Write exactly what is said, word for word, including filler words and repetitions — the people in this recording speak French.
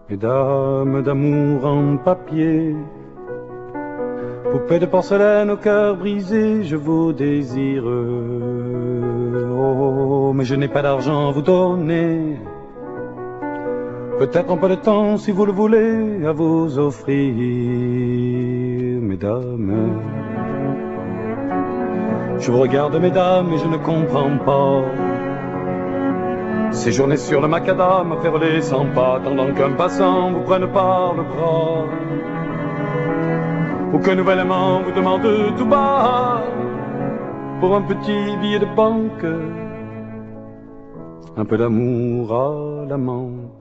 Mesdames d'amour en papier, poupées de porcelaine au cœur brisé, je vous désire. Oh, mais je n'ai pas d'argent à vous donner, peut-être un peu de temps, si vous le voulez, à vous offrir, mesdames. Je vous regarde, mesdames, et je ne comprends pas ces journées sur le macadam à faire les cent pas, attendant qu'un passant vous prenne par le bras, ou qu'un nouvel amant vous demande tout bas, pour un petit billet de banque, un peu d'amour à la menthe.